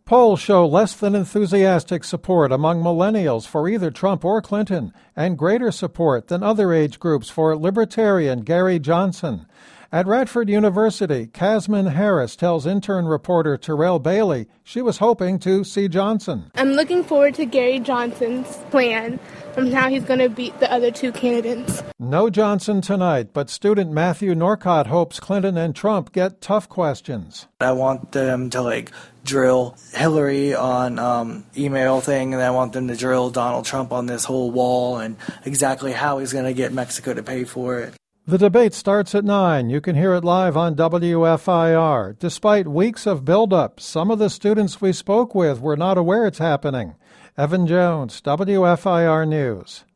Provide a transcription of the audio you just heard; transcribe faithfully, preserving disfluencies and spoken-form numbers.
Polls show less than enthusiastic support among millennials for either Trump or Clinton, and greater support than other age groups for Libertarian Gary Johnson. At Radford University, Casman Harris tells intern reporter Terrell Bailey she was hoping to see Johnson. I'm looking forward to Gary Johnson's plan from how he's going to beat the other two candidates. No Johnson tonight, but student Matthew Norcott hopes Clinton and Trump get tough questions. I want them to, like, drill Hillary on um, email thing, and I want them to drill Donald Trump on this whole wall and exactly how he's going to get Mexico to pay for it. The debate starts at nine. You can hear it live on W F I R. Despite weeks of buildup, some of the students we spoke with were not aware it's happening. Evan Jones, W F I R News.